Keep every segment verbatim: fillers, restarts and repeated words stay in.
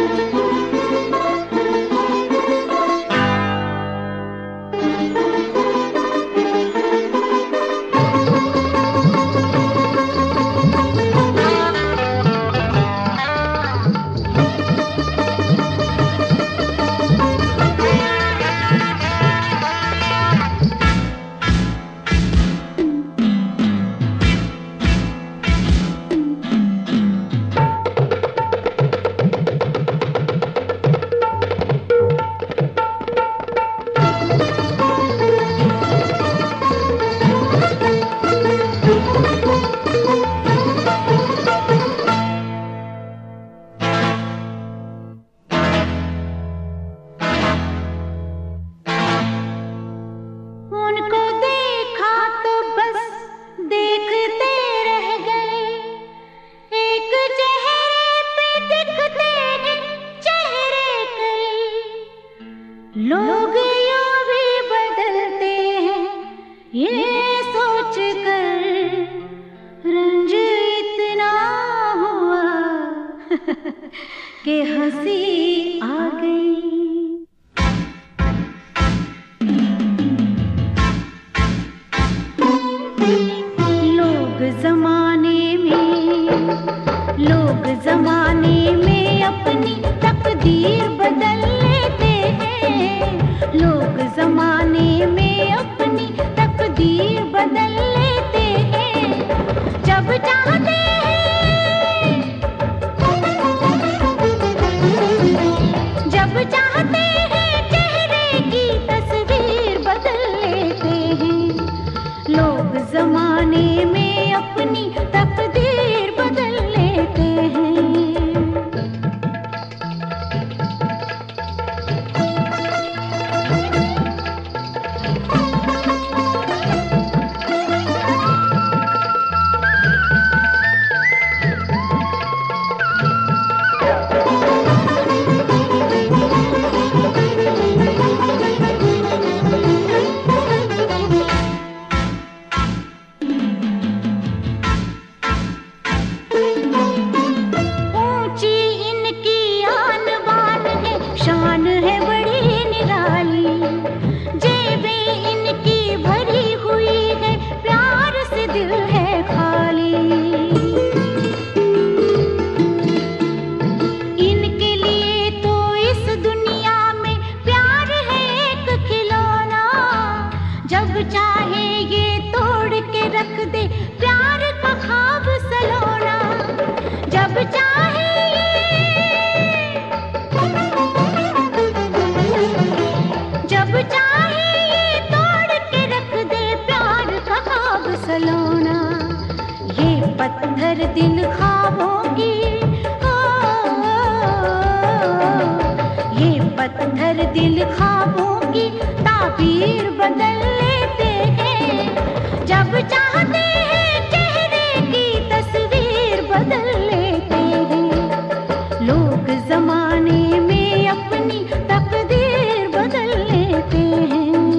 लोग यूं भी बदलते हैं ये सोच कर रंज इतना हुआ कि हंसी आ गई। लोग जमाने में लोग जमाने में अपनी तकदीर बदल लेते हैं। लोग जमाने में अपनी तकदीर बदल लेते हैं। जब चाहते हैं जब चाहते हैं चेहरे की तस्वीर बदल लेते हैं। लोग जमाने में अपनी तकदीर बदल लेते हैं। शान है बड़ी निराली, जेबें इनकी भरी हुई है, प्यार से दिल है खाली। इनके लिए तो इस दुनिया में प्यार है एक खिलौना। जब चाहे ये तोड़ के रख दे प्यार का ख्वाब सलोना। जब चाहे जब चाहे ये तोड़ के रख दे प्यार का ख्वाब सलोना। ये पत्थर दिल ख्वाबों की ओ, ये पत्थर दिल ख्वाबों की ताबीर बदल लेते हैं। जब चाहते हैं चेहरे की तस्वीर बदल लेते हैं। लोग जमाने में अपनी तकदीर बदल लेते हैं।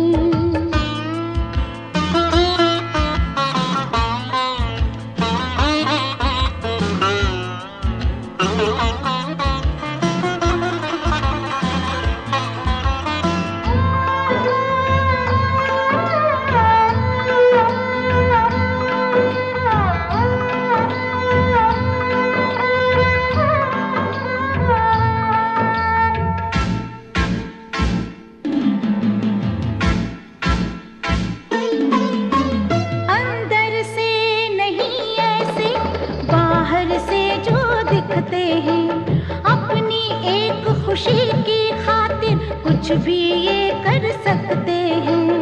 दिखते हैं अपनी एक खुशी की खातिर कुछ भी ये कर सकते हैं।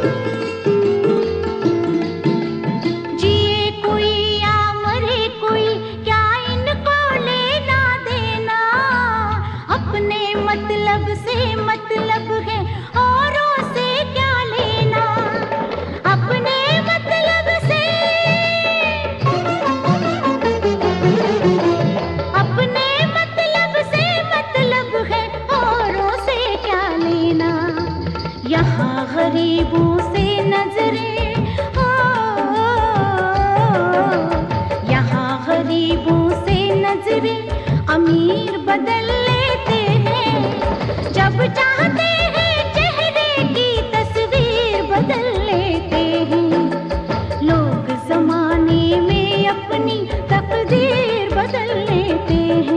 जिए कोई या मरे कोई क्या इनको लेना देना। अपने मतलब से मतलब है औरों से क्या लेना। अपने मतलब से अपने मतलब से मतलब है औरों से क्या लेना। यहाँ गरीबों से नजरें हो, यहाँ गरीबों से नजरें अमीर बदल लेते हैं। जब चाहते हैं चेहरे की तस्वीर बदल लेते हैं। लोग जमाने में अपनी तकदीर बदल लेते हैं।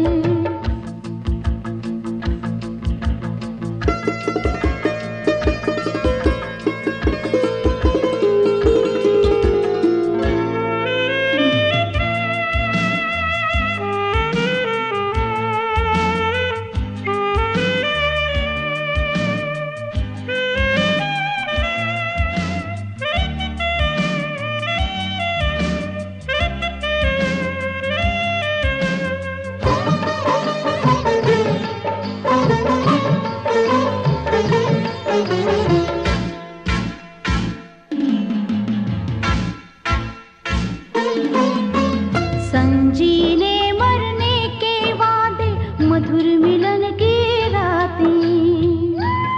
संजीने मरने के वादे, मधुर मिलन की रातें।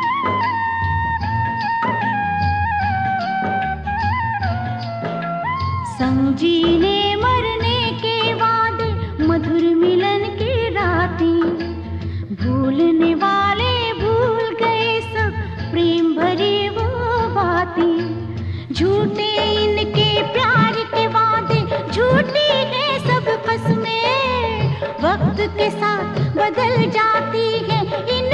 संजीने मरने के वादे, मधुर मिलन की रातें। भूलने वाले भूल गए सब प्रेम भरी वो बातें। झूठे इनके प्यार के वादे, झूठी है सब कसमें। वक्त के साथ बदल जाती है इन